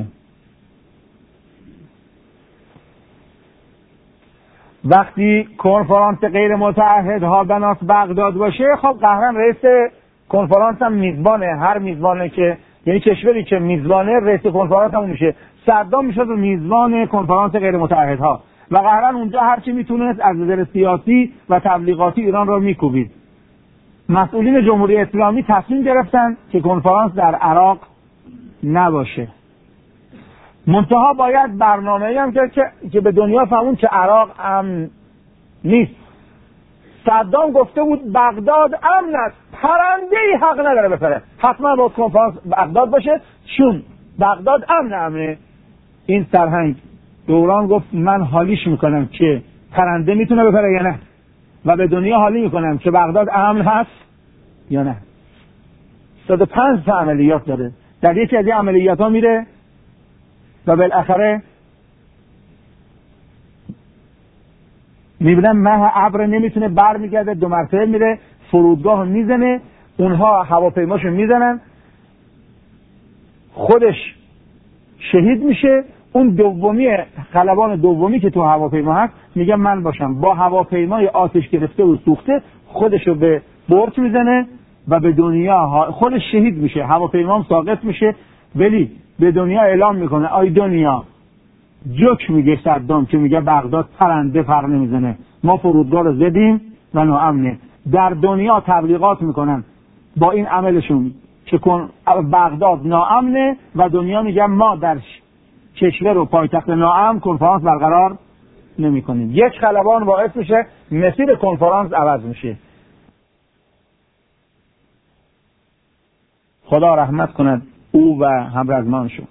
وقتی کنفرانس غیر متعهدها بناس بغداد باشه، خب قهرن رئیس کنفرانس هم میزبانه، هر میزبانه که یعنی کشوری که میزبانه رئیس کنفرانس هم میشه. صدام میشه میزبان کنفرانس غیر متعهدها و قهرن اونجا هر چی میتونست از نظر سیاسی و تبلیغاتی ایران را میکوبید. مسئولین جمهوری اسلامی تصمیم گرفتن که کنفرانس در عراق نباشه. منتها باید برنامه‌ای هم کرد که که به دنیا فهمون که عراق امن نیست. صدام گفته بود بغداد امن است، پرنده‌ای حق نداره بپره، حتما باید کنفرانس بغداد باشه چون بغداد امن امنه. این سرهنگ دوران گفت من حالیش میکنم که پرنده میتونه بپره یا نه و به دنیا حالی میکنم که بغداد امن هست یا نه. صد و پنج تا عملیات داره، در یکی از این عملیات ها میره و بالاخره میبینن مه ابر نمیتونه برمیگرده، دو مرتبه میره فرودگاه میزنه، اونها هواپیماشو میزنن، خودش شهید میشه. اون دومی خلبان دومی که تو هواپیما هست میگه من باشم، با هواپیمای آتش گرفته و سوخته خودشو به بورت میزنه و به دنیا خودش شهید میشه، هواپیما هم ساقط میشه، ولی به دنیا اعلام میکنه آی دنیا جوک میگه صدام که میگه بغداد پرنده پر نمیزنه، ما فرودگاه رو زدیم و ناامنه. در دنیا تبلیغات میکنن با این عملشون که بغداد ناامنه و دنیا میگه ما در کشور و پایتخت ناامن کنفرانس برقرار نمی کنیم. یک خلبان باعث میشه مسیر کنفرانس عوض میشه. خدا رحمت کند او و همرزمانشون.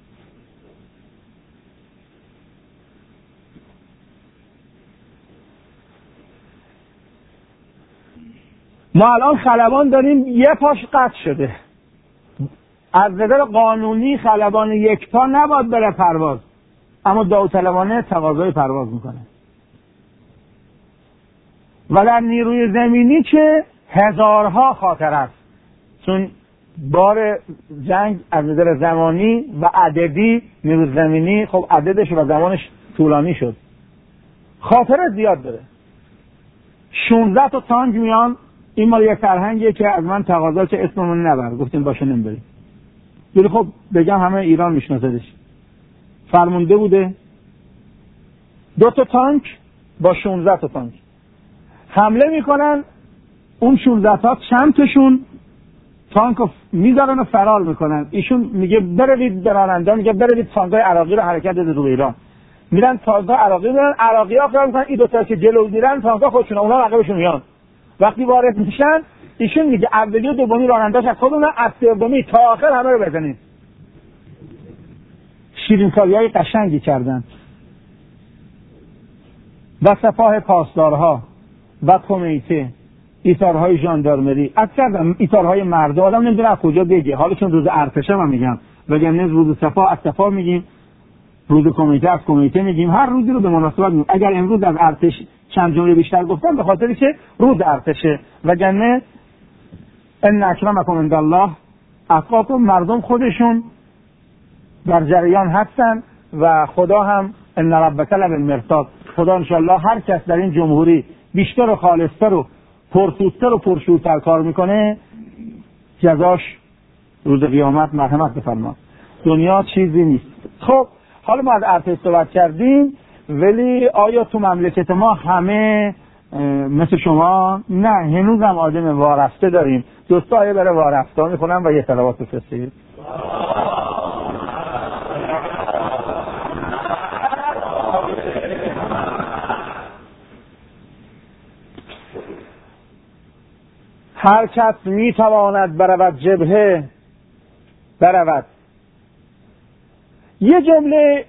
ما الان خلبان داریم یه پاش قطع شده، از نظر قانونی خلبان یک پا نباید بره پرواز، اما داوطلبانه تقاضای پرواز میکنه. و در نیروی زمینی که هزارها خاطر است، چون بار جنگ از نظر زمانی و عددی نیروی زمینی خب عددش و زمانش طولانی شد، خاطر زیاد داره. شانزده تا تانک میان. این مال یک فرهنگیه که از من تقاضا که اسممون نبر، گفتیم باشه نمیبریم، ولی خب بگم همه ایران میشناسدش. فرمانده بوده دو تا تانک با شانزده تا تانک حمله میکنن. اون شانزده تا چند تاشون تانک رو میذارن و فرار میکنن. ایشون میگه بروید به راننده، میگه بروید تانکای عراقی رو حرکت بده رو ایران. میرن تانکای عراقی میرن، عراقی‌ها فرار میکنن، این دو تا که جلو میرن تانکا خودشون اونا عقبشون میان. وقتی وارد میشن ایشون میگه اولی و دومی راننده‌اش از خودمون، از سومی تا آخر همه رو بزنید. شیرینکاری‌های قشنگی کردن. و سپاه پاسدارها و کمیته، ایثارهای ژاندارمری، از کردم ایثارهای مرد، آدم نمیدونه از کجا بگه. حالا چون روز ارتشه من میگم، وگرنه روز سپاه از سپاه میگیم، روز کمیته از کمیته میگیم، هر روزی رو به مناسبت میگیم. اگر امروز از ارتش چند جمله بیشتر گفتم به خاطر که روز ارتشه، وگرنه ان اکرمکم عند الله اتقاکم، مردم خودشون در جریان هستن و خدا هم ان ربک لبالمرصاد خدا انشالله هر کس در این جمهوری بیشتر و خالصتر و پرسودتر و پرشورتر کار میکنه جزاش روز قیامت مرحمت بفرما. دنیا چیزی نیست. خب حالا ما از ارتش صحبت کردیم، ولی آیا تو مملکت ما همه مثل شما؟ نه، هنوز هم آدم وارفته داریم. دوستا آیه برای وارفته ها میکنم و یه صلوات بفرستید. هر کس میتواند برود جبهه برود. یه جمله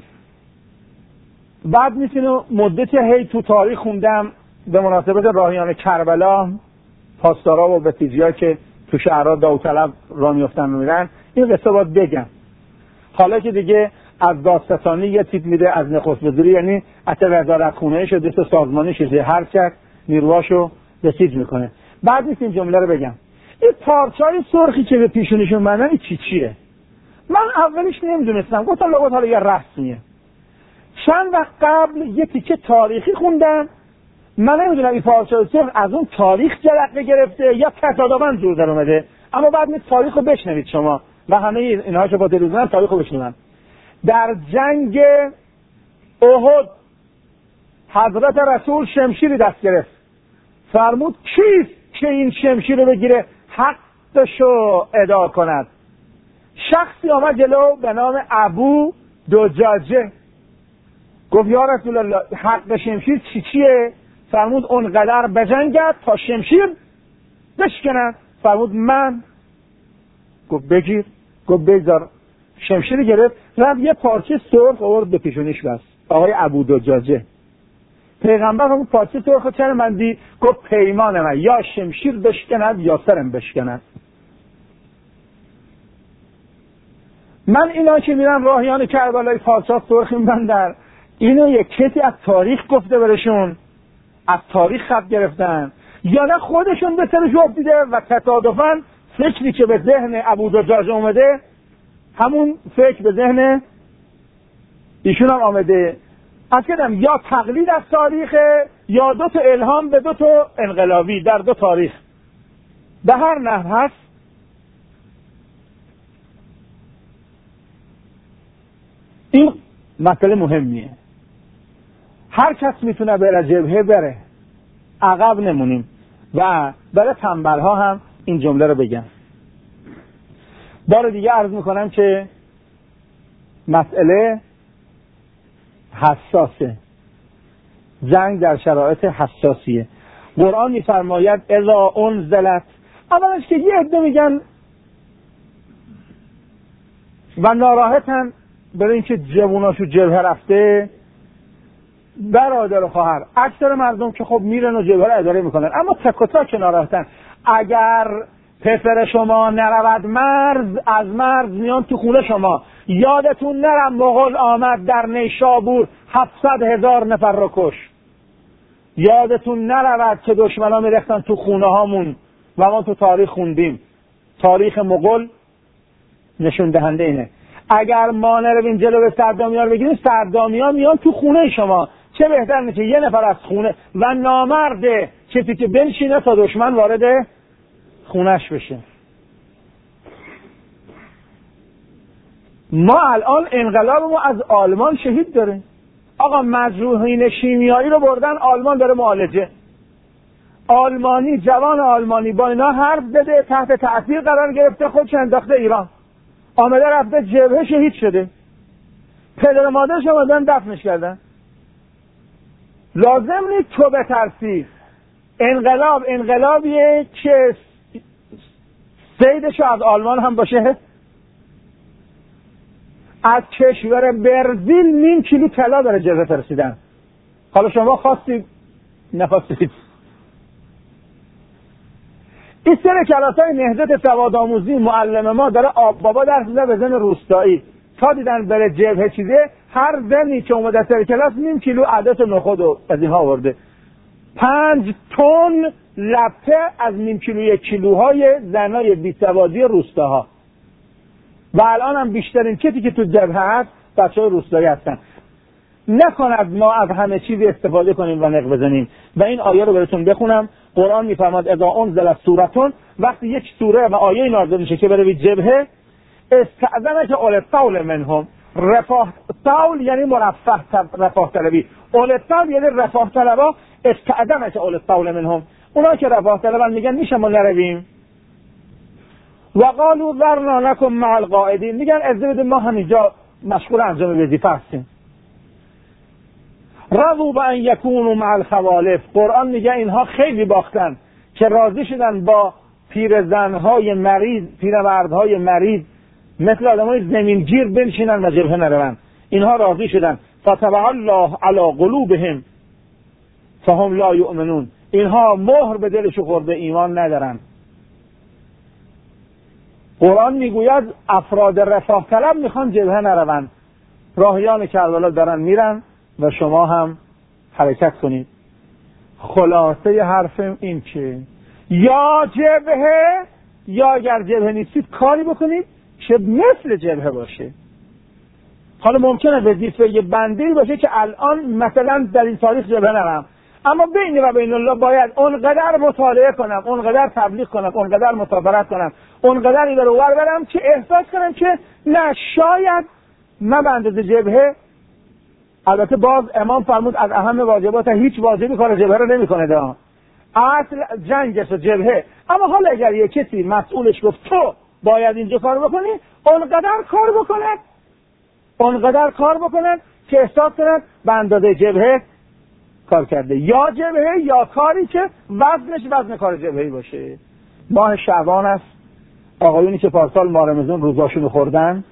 بعد نیست، اینو مدتی هی تو تاریخ خوندم به مناسبت راهیان کربلا، پاسدارا و بسیجی‌ها که تو شهرها داوطلب راه میافتن و میرن. این قصه باید بگم حالا که دیگه از دادستانی یه تیپ میده، از نخست وزیری، یعنی حتی وزارت خونه شده، دست سازمانی شده، هر کس نیروهاشو بسیج میکنه. بعد نیست این جمله رو بگم. این پارچای سرخی که به پیشونیشون بندن این چی چیه؟ من اولش نمیدونستم، گفتم لابد حالا یه رسمیه. چند وقت قبل یه تیکه تاریخی خوندم، من نمیدونم این پارچای سرخ از اون تاریخ جرقه گرفته یا تصادفاً جور در اومده، اما بعد می تاریخ رو بشنوید شما و همه اینها که با تلویزیون تاریخ رو بشنون. در جنگ احد حضرت رسول شمشیری دست گرفت، فرمود کیست که این شمشیر رو بگیره حقشو ادا کند؟ شخصی آمد جلو به نام ابو دجاجه، گفت یا رسول الله حق شمشیر چی چیه؟ فرمود اونقدر بجنگد تا شمشیر بشکند. فرمود من. گفت بگیر. گفت بگذار. شمشیر گرفت، رفت یه پارچه سرخ آورد به پیشونیش بست. آقای ابو دجاجه. پیغمبر همون پارچه سرخ چرا مندی؟ گفت پیمان من یا شمشیر بشکند یا سرم بشکند. من اینا که میرن راهیان کربلای پارچه سرخ میبندن، اینو یک کسی از تاریخ گفته برشون، از تاریخ خط گرفتن، یا نه خودشون به سرش افتیده و تصادفاً فکری که به ذهن ابو دجاجه اومده همون فکر به ذهن ایشون هم آمده. از کدام یا تقلید از تاریخ یا دو تا الهام به دو تا انقلابی در دو تاریخ، به هر نحو هست. این مسئله مهمیه. هر کس میتونه بره جبهه بره، عقب نمونیم. و برای تنبل‌ها هم این جمله رو بگم. بار دیگه عرض میکنم که مسئله حساسه، جنگ در شرایط حساسیه. قرآن میفرماید اذا انزلت، اولش که یه عده میگن و ناراحتن برای اینکه جووناشو جبهه رفته، برادر و خواهر، اکثر مردم که خب میرن و جبهه رو اداره میکنن، اما تک و تک ناراحتن. اگر پسر شما نرود مرز، از مرز میان تو خونه شما. یادتون نرم مغول آمد در نیشابور هفتصد هزار نفر رو کش. یادتون نرود که دشمنا میرفتن تو خونه هامون و ما تو تاریخ خوندیم. تاریخ مغول نشون دهنده اینه. اگر ما نرویم جلو به صدامیان بگیریم، صدامیان میان تو خونه شما. چه بهتر نیست یه نفر از خونه و نامرده کسی که بنشینه تا دشمن وارد خونش بشه. ما الان انقلاب ما از آلمان شهید داره. آقا مجروحین شیمیایی رو بردن آلمان داره معالجه. آلمانی، جوان آلمانی با اینا حرف بده، تحت تأثیر قرار گرفته، خودش انداخته ایران، آمده رفته جبهه شهید شده. پدر مادرش آمدن دفنش کردن. لازم نیست تو بترسی. انقلاب انقلابیه که سیدشو از آلمان هم باشه. از کشور برزیل نیم کیلو طلا داره جبهه فرستیدن. حالا شما خواستید نخواستید. این سر کلاسای نهضت سوادآموزی معلم ما داره آب بابا درس میده به زن روستایی. تا دیدن بره جبهه چیزه، هر زنی که اومده سر کلاس نیم کیلو عدس و نخود و از اینها آورده. پنج تن لپه از نیم کیلو یک کیلوهای زنای بیسوادی روستاها. و الان هم بیشترین کسی که تو جبهه هست بچه های روستایی هستن. نکند ما از همه چیزی استفاده کنیم و نق بزنیم. و این آیه رو براتون بخونم. قرآن میفرماد اذا انزلت سورتون، وقتی یک سوره و آیه نازل میشه که بره به جبهه، استأذنک اول الطول منهم. رفاه طول یعنی مرفه رفاه طلبی، اول الطول یعنی رفاه طلبا. استأذنک اول الطول منهم، اونا که رفاه طلبن میگن میشه ما نرویم. و قالوا ذرنا لكم مع القاعدین، میگن اجازه بدید ما همینجا مشغول انجام وظیفه هستیم. رضوا بان یکونوا مع الخوالف، قرآن میگه اینها خیلی باختن که راضی شدن با پیرزنهای مریض، پیرمردهای مریض مثل آدمای زمینگیر بنشینن و جبهه نروند. اینها راضی شدن. فتبع الله علی قلوبهم فهم لا یؤمنون، اینها مهر به دلشون خورده، ایمان ندارن. قرآن میگوید افراد رفاه طلب میخوان جبهه نروند. راهیان کربلا دارن میرن و شما هم حرکت کنید. خلاصه حرفم این که یا جبهه یا اگر جبهه نیستید کاری بکنید که مثل جبهه باشه. حالا ممکنه وظیفه بندی باشه که الان مثلا در این تاریخ جبهه نرم، اما بین و بین الله باید اونقدر مطالعه کنم، اونقدر تبلیغ کنم، اونقدر مسافرت کنم، اونقدر این رو ور برم که احساس کنم که نه شاید من به اندازه جبهه. البته باز امام فرمود از اهم واجبات هیچ واجبی کار جبهه رو نمیکنه، ده اصل جنگش و جبهه. اما حالا اگر یک کسی مسئولش گفت تو باید اینجا کار بکنی، اونقدر کار بکنه، اونقدر کار بکنه که احساس کنه به اندازه جبهه کار کرده. یا جبهه یا کاری که وزنش وزن کار جبهه‌ای باشه. ماه شعبان است. آقایونی که پارسال ماه رمضان روزاشونو خوردن،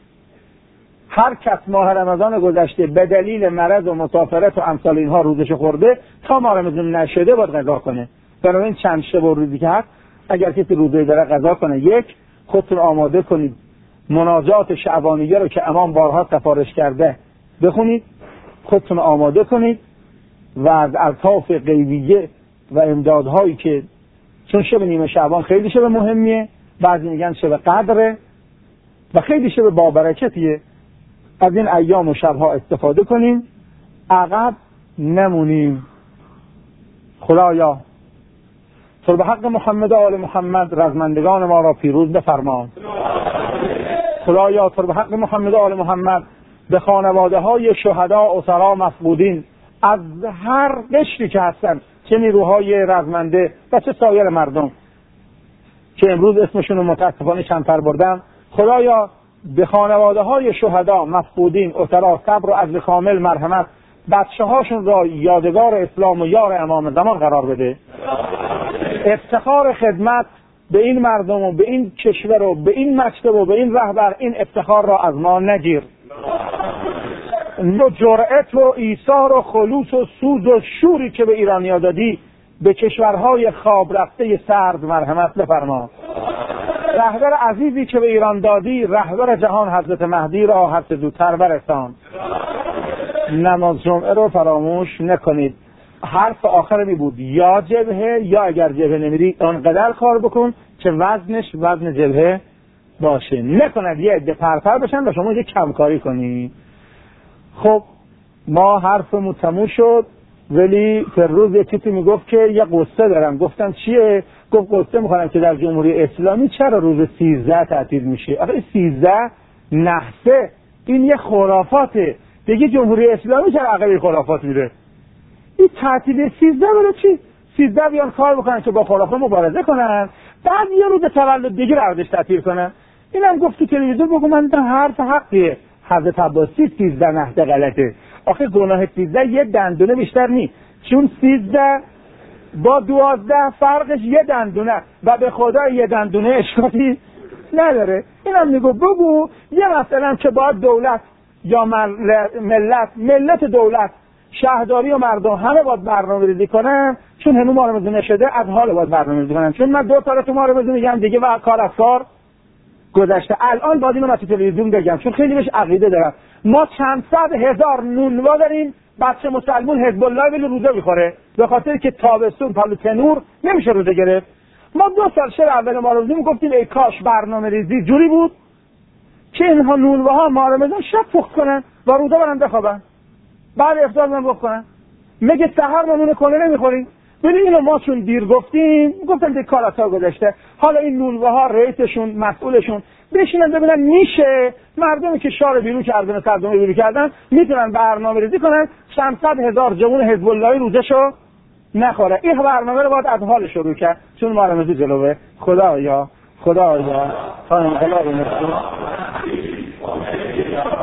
هر کس ماه رمضان گذشته به دلیل مرض و مسافرت و امثال اینها روزش خورده تا ماه رمضان نشده باید قضا کنه. بنابراین چند شب و روزی که هست اگر کسی روزه داره قضا کنه. یک، خودتون آماده کنید مناجات شعبانیه رو که امام بارها سفارش کرده بخونید، خودتون آماده کنید و از الطاف غیبیه و امدادهایی که چون شب نیمه شعبان خیلی شب مهمیه، بعضی میگن شب قدره و خیلی شب بابرکتیه، از این ایام و شبها استفاده کنیم، عقب نمونیم. خدایا تو به حق محمد و آل محمد رزمندگان ما را پیروز بفرما. خدایا تو به حق محمد و آل محمد به خانواده های شهدا و اسرا مفقودین از هر قشری که هستن، چه نیروهای رزمنده و چه سایر مردم که امروز اسمشون رو متاسفانه کمتر بردم، خدایا به خانواده های شهدا مفقودین اسرا صبر و عدل کامل مرحمت، بچه هاشون را یادگار اسلام و یار امام زمان قرار بده. افتخار خدمت به این مردم و به این کشور و به این مکتب و به این رهبر، این افتخار را از ما نگیر. جرأت و ایثار و خلوص و سوز و شوری که به ایرانیا دادی به کشورهای خواب رفته سرد مرحمت بفرما. رهبر عزیزی که به ایران دادی، رهبر جهان حضرت مهدی را هر چه زودتر برسان. نماز جمعه رو فراموش نکنید. حرف آخر می بود یا جبهه یا اگر جبهه نمیری اونقدر کار بکن که وزنش وزن جبهه باشه، نکند یه عده پرپر بشن و شما یه کمکاری کنی. خب ما حرفمون تموم شد، ولی فروز یه چیزی میگفت که یه قصه دارم. گفتم چیه؟ گفت قصه میخوانم که در جمهوری اسلامی چرا روز سیزده تعطیل میشه؟ آخه سیزده نحسه، این یه خرافاته. دیگه جمهوری اسلامی چرا عقب خرافات میره؟ این تعطیل سیزده برای چی؟ سیزده بیان کار بکنن که با خرافات مبارزه کنن، بعد یه روز تولد دیگه رو ازش تعطیل کنن. اینم گفت تو تلویزیون، بگو من دیدم حرف حقیه. حضرت عباسی سیزده نحده غلطه. آخه گناه سیزده یه دندونه بیشتر نیست، چون سیزده با دوازده فرقش یه دندونه و به خدا یه دندونه اشکالی نداره. اینم میگو بگو یه مثلا که باید دولت یا ملت ملت دولت شهرداری و مردم همه باید برنامه ریزی کنن، چون هنوز معارضه نشده از حال باید برنامه ریزی کنن. چون من دو سال تو معارضه میگم دیگه و کار از کار گذشته، الان باید اینو من تو تلویزیون بگم چون خیلی بهش عقیده دارم. ما چند صد هزار نونوا داریم، بچه مسلمون حزب الله ولی روزه میخوره به خاطر که تابستون پلو تنور نمیشه روزه گرفت. ما دو سال شب اول معارضه میگفتیم ای کاش برنامه ریزی جوری بود که اینها نونواها معارضه شب پخت کنن و روزه برن بخوابن. بعد افطار من بکنن. میگه سحر نون کنه نمیخوری؟ ببین اینو ما چون دیر گفتیم، گفتم که کار تا گذشته، حالا این نونوه ها رئیسشون مسئولشون بشینن ببینن میشه مردمی که شار بیرون کردن و سردمه بیرون کردن میتونن برنامه ریزی کنن چند صد هزار جوان حزب اللهی روزشو نخوره. این برنامه رو باید از حال شروع کرد چون ما رمزی جلوه. خدایا خدایا تا انقلاب نسل